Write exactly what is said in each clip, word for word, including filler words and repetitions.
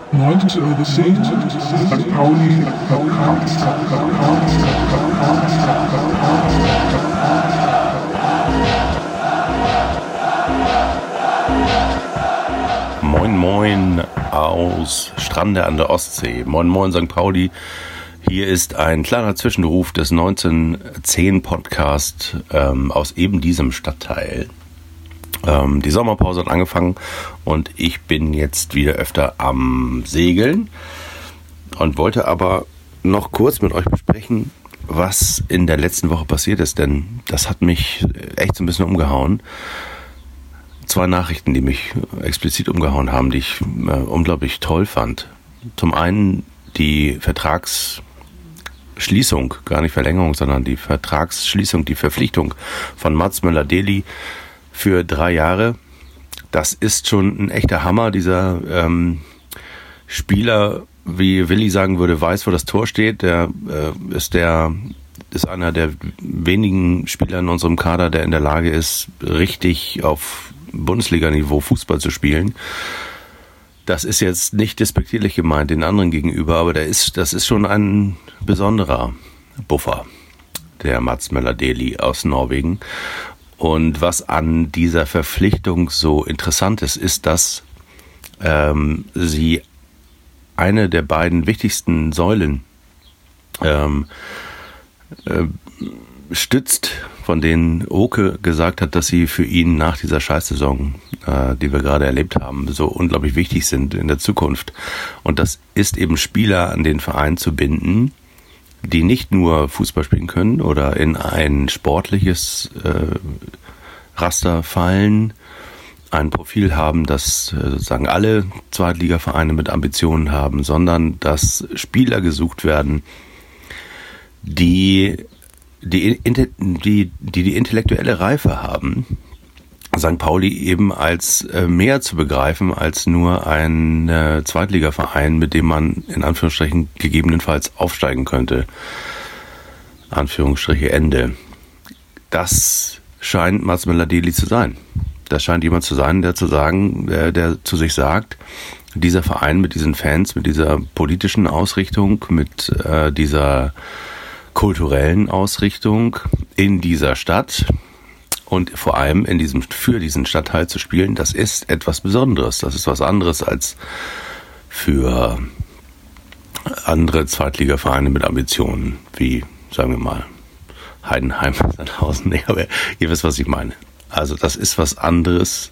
neunzig Euro zehn, Sankt Pauli Podcast. Moin Moin aus Strande an der Ostsee. Moin Moin Sankt Pauli. Hier ist ein kleiner Zwischenruf des neunzehn Podcast ähm, aus eben diesem Stadtteil. Ähm, die Sommerpause hat angefangen und ich bin jetzt wieder öfter am Segeln und wollte aber noch kurz mit euch besprechen, was in der letzten Woche passiert ist, denn das hat mich echt so ein bisschen umgehauen. Zwei Nachrichten, die mich explizit umgehauen haben, die ich äh, unglaublich toll fand. Zum einen die Vertragsschließung, gar nicht Verlängerung, sondern die Vertragsschließung, die Verpflichtung von Mats Möller-Deli für drei Jahre. Das ist schon ein echter Hammer. Dieser ähm, Spieler, wie Willi sagen würde, weiß, wo das Tor steht. Der äh, ist der ist einer der wenigen Spieler in unserem Kader, der in der Lage ist, richtig auf Bundesliga-Niveau Fußball zu spielen. Das ist jetzt nicht despektierlich gemeint den anderen gegenüber, aber der ist, das ist schon ein besonderer Buffer, der Mats Möller-Deli aus Norwegen. Und was an dieser Verpflichtung so interessant ist, ist, dass ähm, sie eine der beiden wichtigsten Säulen ähm, äh, stützt, von denen Oke gesagt hat, dass sie für ihn nach dieser Scheißsaison, äh, die wir gerade erlebt haben, so unglaublich wichtig sind in der Zukunft. Und das ist eben Spieler an den Verein zu binden, die nicht nur Fußball spielen können oder in ein sportliches äh, Raster fallen, ein Profil haben, das äh, sozusagen alle Zweitligavereine mit Ambitionen haben, sondern dass Spieler gesucht werden, die die die, die, die intellektuelle Reife haben, Sankt Pauli eben als äh, mehr zu begreifen als nur ein äh, Zweitligaverein, mit dem man in Anführungsstrichen gegebenenfalls aufsteigen könnte. Anführungsstriche Ende. Das scheint Mats Möller-Deli zu sein. Das scheint jemand zu sein, der zu sagen, der, der zu sich sagt, dieser Verein mit diesen Fans, mit dieser politischen Ausrichtung, mit äh, dieser kulturellen Ausrichtung in dieser Stadt und vor allem in diesem, für diesen Stadtteil zu spielen, das ist etwas Besonderes. Das ist was anderes als für andere Zweitligavereine mit Ambitionen, wie, sagen wir mal, Heidenheim, Sandhausen. Nee, aber ihr wisst, was ich meine. Also das ist was anderes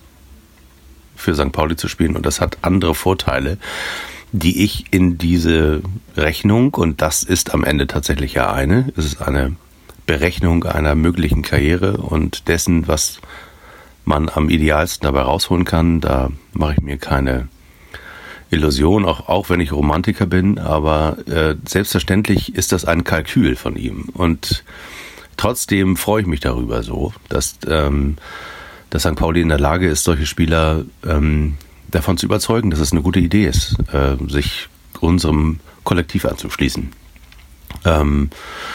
für Sankt Pauli zu spielen und das hat andere Vorteile, die ich in diese Rechnung, und das ist am Ende tatsächlich ja eine, es ist eine Berechnung einer möglichen Karriere und dessen, was man am idealsten dabei rausholen kann, da mache ich mir keine Illusion, auch, auch wenn ich Romantiker bin, aber äh, selbstverständlich ist das ein Kalkül von ihm und trotzdem freue ich mich darüber so, dass, ähm, dass Sankt Pauli in der Lage ist, solche Spieler ähm, davon zu überzeugen, dass es eine gute Idee ist, äh, sich unserem Kollektiv anzuschließen. Ähm,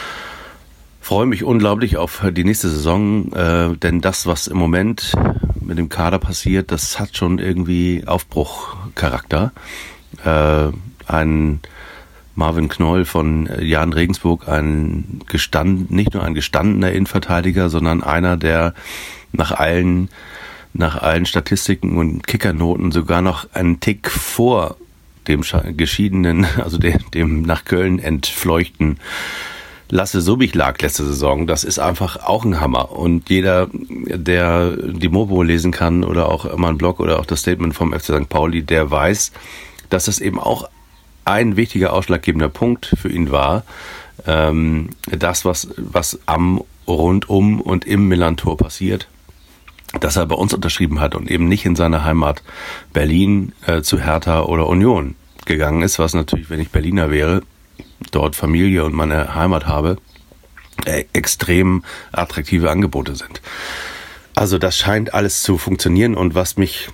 freue mich unglaublich auf die nächste Saison, äh, denn das, was im Moment mit dem Kader passiert, das hat schon irgendwie Aufbruchcharakter. Äh, ein Marvin Knoll von Jahn Regensburg, ein gestand, nicht nur ein gestandener Innenverteidiger, sondern einer, der nach allen nach allen Statistiken und Kickernoten sogar noch einen Tick vor dem geschiedenen, also dem, dem nach Köln entfleuchten Lasse Subich lag letzte Saison. Das ist einfach auch ein Hammer. Und jeder, der die Mobo lesen kann oder auch immer einen Blog oder auch das Statement vom F C Sankt Pauli, der weiß, dass das eben auch ein wichtiger ausschlaggebender Punkt für ihn war. Ähm, das, was, was am, rundum und im Millerntor passiert, dass er bei uns unterschrieben hat und eben nicht in seine Heimat Berlin äh, zu Hertha oder Union gegangen ist, was natürlich, wenn ich Berliner wäre, dort Familie und meine Heimat habe, äh, extrem attraktive Angebote sind. Also das scheint alles zu funktionieren und was mich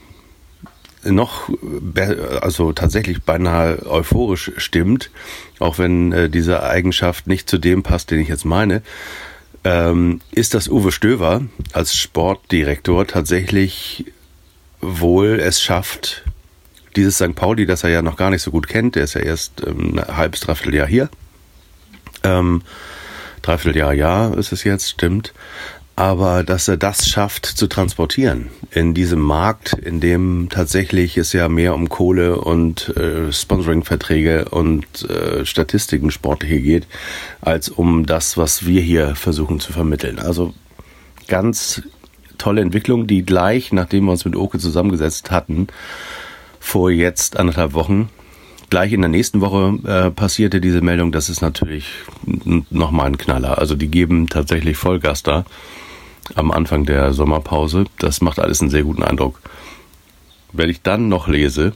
noch, also tatsächlich beinahe euphorisch stimmt, auch wenn äh, diese Eigenschaft nicht zu dem passt, den ich jetzt meine, ähm, ist, dass Uwe Stöver als Sportdirektor tatsächlich wohl es schafft, dieses Sankt Pauli, das er ja noch gar nicht so gut kennt, der ist ja erst ähm, ein halbes, dreiviertel Jahr hier. Ähm, dreiviertel Jahr, Jahr ist es jetzt, stimmt. Aber dass er das schafft zu transportieren in diesem Markt, in dem tatsächlich es ja mehr um Kohle und äh, Sponsoring-Verträge und äh, Statistiken sportliche geht, als um das, was wir hier versuchen zu vermitteln. Also ganz tolle Entwicklung, die gleich, nachdem wir uns mit Oke zusammengesetzt hatten, vor jetzt anderthalb Wochen, gleich in der nächsten Woche äh, passierte diese Meldung. Das ist natürlich nochmal ein Knaller. Also die geben tatsächlich Vollgas da am Anfang der Sommerpause. Das macht alles einen sehr guten Eindruck. Wenn ich dann noch lese,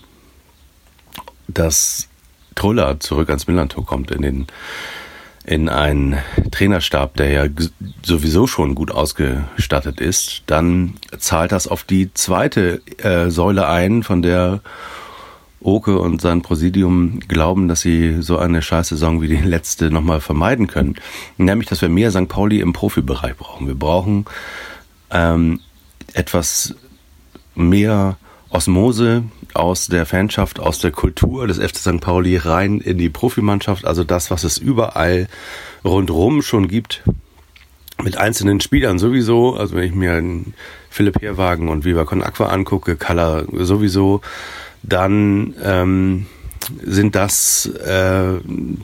dass Trulla zurück ans Millern-Tor kommt, in den in einen Trainerstab, der ja sowieso schon gut ausgestattet ist, dann zahlt das auf die zweite äh, Säule ein, von der Oke und sein Präsidium glauben, dass sie so eine Scheißsaison wie die letzte nochmal vermeiden können. Nämlich, dass wir mehr Sankt Pauli im Profibereich brauchen. Wir brauchen ähm, etwas mehr Osmose aus der Fanschaft, aus der Kultur des F C Sankt Pauli rein in die Profimannschaft. Also das, was es überall rundherum schon gibt. Mit einzelnen Spielern sowieso. Also wenn ich mir Philipp Herwagen und Viva Con Aqua angucke, Kalla sowieso, dann ähm, sind das äh,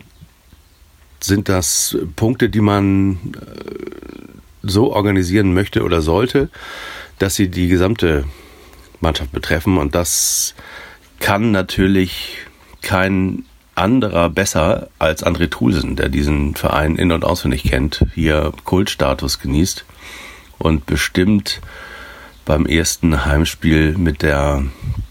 sind das Punkte, die man äh, so organisieren möchte oder sollte, dass sie die gesamte Mannschaft betreffen. Und das kann natürlich kein anderer besser als André Trulsen, der diesen Verein in- und auswendig kennt, hier Kultstatus genießt und bestimmt beim ersten Heimspiel mit der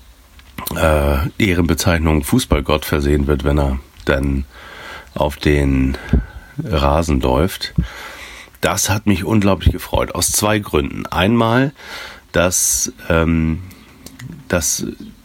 Äh, Ehrenbezeichnung Fußballgott versehen wird, wenn er dann auf den Rasen läuft. Das hat mich unglaublich gefreut, aus zwei Gründen. Einmal, dass, ähm, dass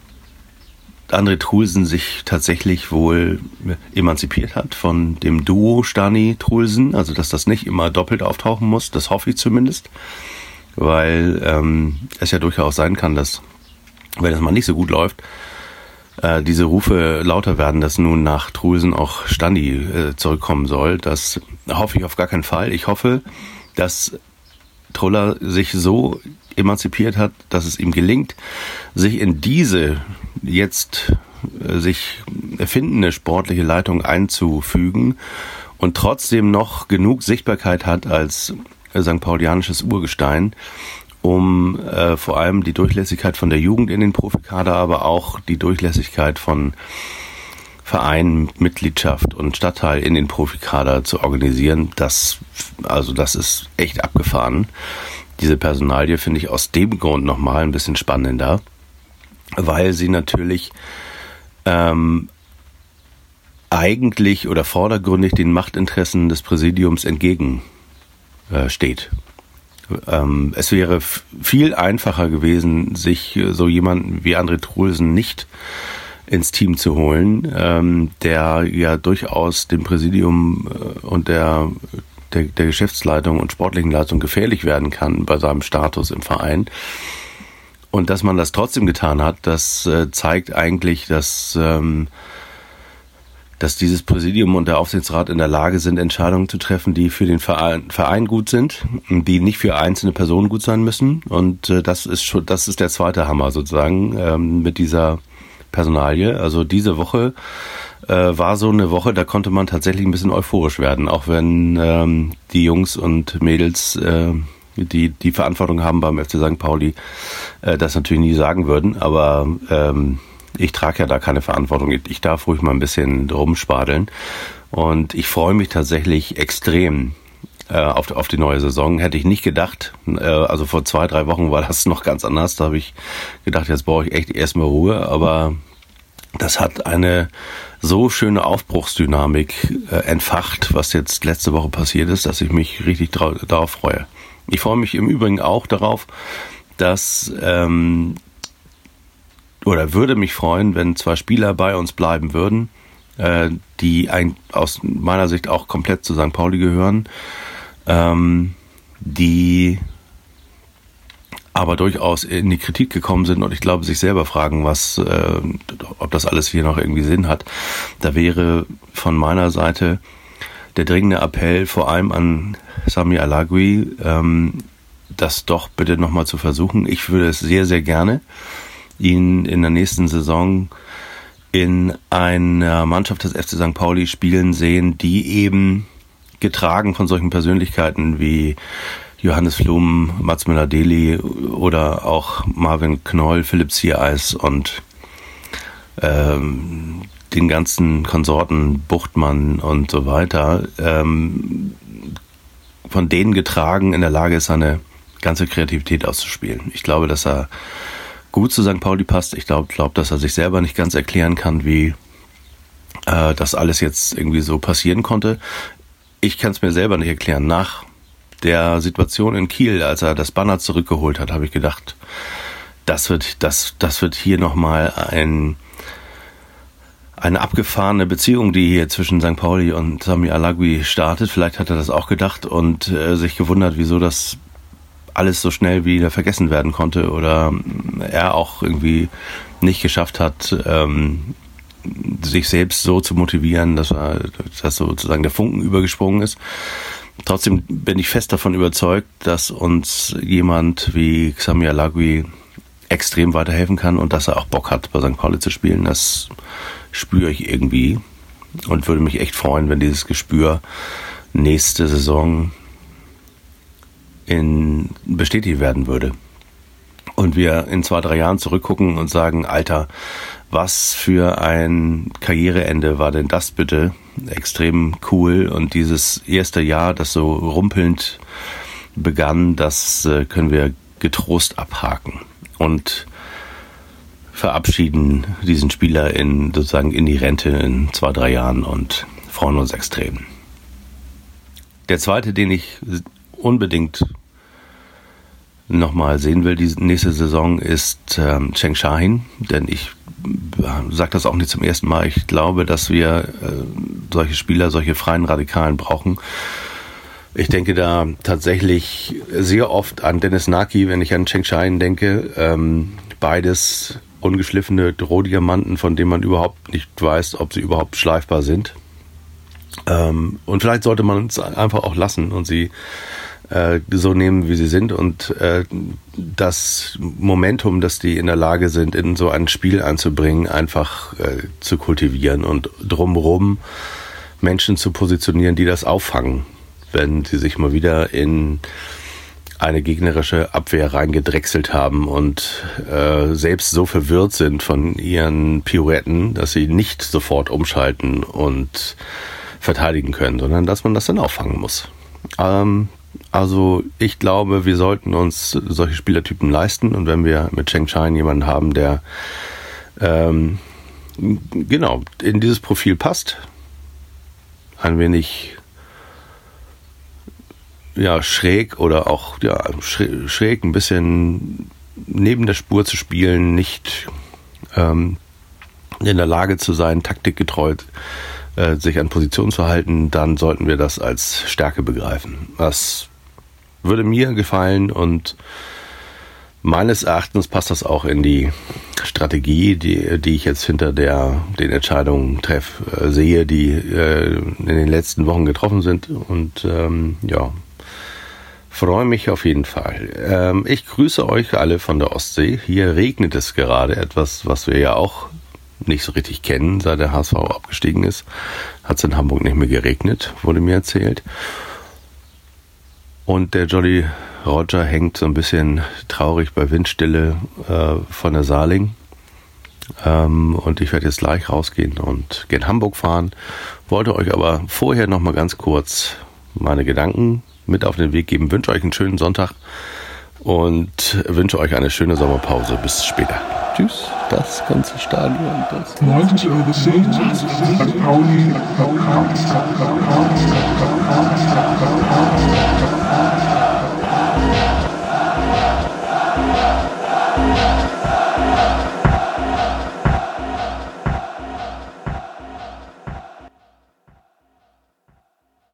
André Trulsen sich tatsächlich wohl emanzipiert hat von dem Duo Stani-Trulsen, also dass das nicht immer doppelt auftauchen muss, das hoffe ich zumindest, weil ähm, es ja durchaus sein kann, dass, wenn es mal nicht so gut läuft, äh, diese Rufe lauter werden, dass nun nach Trulsen auch Stani äh, zurückkommen soll. Das hoffe ich auf gar keinen Fall. Ich hoffe, dass Trulla sich so emanzipiert hat, dass es ihm gelingt, sich in diese jetzt äh, sich erfindende sportliche Leitung einzufügen und trotzdem noch genug Sichtbarkeit hat als äh, Sankt Paulianisches Urgestein, um äh, vor allem die Durchlässigkeit von der Jugend in den Profikader, aber auch die Durchlässigkeit von Vereinen, Mitgliedschaft und Stadtteil in den Profikader zu organisieren. Das, also das ist echt abgefahren. Diese Personalie finde ich aus dem Grund nochmal ein bisschen spannender, weil sie natürlich ähm, eigentlich oder vordergründig den Machtinteressen des Präsidiums entgegen äh, steht. Ähm, es wäre f- viel einfacher gewesen, sich so jemanden wie André Trulsen nicht ins Team zu holen, ähm, der ja durchaus dem Präsidium äh, und der, der, der Geschäftsleitung und sportlichen Leitung gefährlich werden kann bei seinem Status im Verein. Und dass man das trotzdem getan hat, das äh, zeigt eigentlich, dass ähm, dass dieses Präsidium und der Aufsichtsrat in der Lage sind, Entscheidungen zu treffen, die für den Verein, Verein gut sind, die nicht für einzelne Personen gut sein müssen. Und äh, das ist schon, das ist der zweite Hammer sozusagen ähm, mit dieser Personalie. Also diese Woche äh, war so eine Woche, da konnte man tatsächlich ein bisschen euphorisch werden, auch wenn ähm, die Jungs und Mädels, äh, die die Verantwortung haben beim F C Sankt Pauli, äh, das natürlich nie sagen würden. Aber ähm, ich trage ja da keine Verantwortung. Ich darf ruhig mal ein bisschen rumspadeln. Und ich freue mich tatsächlich extrem äh, auf, auf die neue Saison. Hätte ich nicht gedacht. Äh, also vor zwei, drei Wochen war das noch ganz anders. Da habe ich gedacht, jetzt brauche ich echt erstmal Ruhe. Aber das hat eine so schöne Aufbruchsdynamik äh, entfacht, was jetzt letzte Woche passiert ist, dass ich mich richtig dra- darauf freue. Ich freue mich im Übrigen auch darauf, dass... Ähm, oder würde mich freuen, wenn zwei Spieler bei uns bleiben würden, äh, die ein, aus meiner Sicht auch komplett zu Sankt Pauli gehören, ähm, die aber durchaus in die Kritik gekommen sind und ich glaube, sich selber fragen, was, äh, ob das alles hier noch irgendwie Sinn hat. Da wäre von meiner Seite der dringende Appell vor allem an Sami Alagui, ähm, das doch bitte nochmal zu versuchen. Ich würde es sehr, sehr gerne ihn in der nächsten Saison in einer Mannschaft des F C Sankt Pauli spielen sehen, die eben getragen von solchen Persönlichkeiten wie Johannes Flum, Mats Möller-Deli oder auch Marvin Knoll, Philipp Ziereis und ähm, den ganzen Konsorten Buchtmann und so weiter, ähm, von denen getragen in der Lage ist, seine ganze Kreativität auszuspielen. Ich glaube, dass er gut zu Sankt Pauli passt. Ich glaube, glaub, dass er sich selber nicht ganz erklären kann, wie äh, das alles jetzt irgendwie so passieren konnte. Ich kann es mir selber nicht erklären. Nach der Situation in Kiel, als er das Banner zurückgeholt hat, habe ich gedacht, das wird, das, das wird hier nochmal ein, eine abgefahrene Beziehung, die hier zwischen Sankt Pauli und Sami Alagui startet. Vielleicht hat er das auch gedacht und äh, sich gewundert, wieso das alles so schnell wieder vergessen werden konnte oder er auch irgendwie nicht geschafft hat, ähm, sich selbst so zu motivieren, dass, er, dass sozusagen der Funken übergesprungen ist. Trotzdem bin ich fest davon überzeugt, dass uns jemand wie Sami Alagui extrem weiterhelfen kann und dass er auch Bock hat, bei Sankt Pauli zu spielen. Das spüre ich irgendwie und würde mich echt freuen, wenn dieses Gespür nächste Saison in bestätigt werden würde. Und wir in zwei, drei Jahren zurückgucken und sagen, Alter, was für ein Karriereende war denn das bitte? Extrem cool. Und dieses erste Jahr, das so rumpelnd begann, das können wir getrost abhaken und verabschieden diesen Spieler in sozusagen in die Rente in zwei, drei Jahren und freuen uns extrem. Der zweite, den ich unbedingt nochmal sehen will, die nächste Saison, ist ähm, Cheng Shahin, denn ich äh, sage das auch nicht zum ersten Mal. Ich glaube, dass wir äh, solche Spieler, solche freien Radikalen brauchen. Ich denke da tatsächlich sehr oft an Dennis Naki, wenn ich an Cheng Shahin denke. Ähm, beides ungeschliffene Rohdiamanten, von denen man überhaupt nicht weiß, ob sie überhaupt schleifbar sind. Ähm, und vielleicht sollte man es einfach auch lassen und sie äh, so nehmen, wie sie sind und äh, das Momentum, das die in der Lage sind, in so ein Spiel einzubringen, einfach äh, zu kultivieren und drumherum Menschen zu positionieren, die das auffangen, wenn sie sich mal wieder in eine gegnerische Abwehr reingedrechselt haben und äh, selbst so verwirrt sind von ihren Pirouetten, dass sie nicht sofort umschalten und verteidigen können, sondern dass man das dann auffangen muss. Ähm, also ich glaube, wir sollten uns solche Spielertypen leisten und wenn wir mit Cheng Shahin jemanden haben, der ähm, genau in dieses Profil passt, ein wenig ja, schräg oder auch ja, schräg ein bisschen neben der Spur zu spielen, nicht ähm, in der Lage zu sein, taktikgetreu äh, sich an Position zu halten, dann sollten wir das als Stärke begreifen. Das würde mir gefallen und meines Erachtens passt das auch in die Strategie, die, die ich jetzt hinter der, den Entscheidungen treff, äh, sehe, die äh, in den letzten Wochen getroffen sind und ähm, ja, freue mich auf jeden Fall. Ähm, ich grüße euch alle von der Ostsee. Hier regnet es gerade, etwas, was wir ja auch nicht so richtig kennen, seit der H S V abgestiegen ist. Hat es in Hamburg nicht mehr geregnet, wurde mir erzählt. Und der Jolly Roger hängt so ein bisschen traurig bei Windstille äh, von der Saarling. Ähm, und ich werde jetzt gleich rausgehen und gen Hamburg fahren. Wollte euch aber vorher noch mal ganz kurz meine Gedanken mit auf den Weg geben. Wünsche euch einen schönen Sonntag und wünsche euch eine schöne Sommerpause. Bis später. Tschüss. Das ganze Stadion. Das neunzig zehn Sankt Pauli.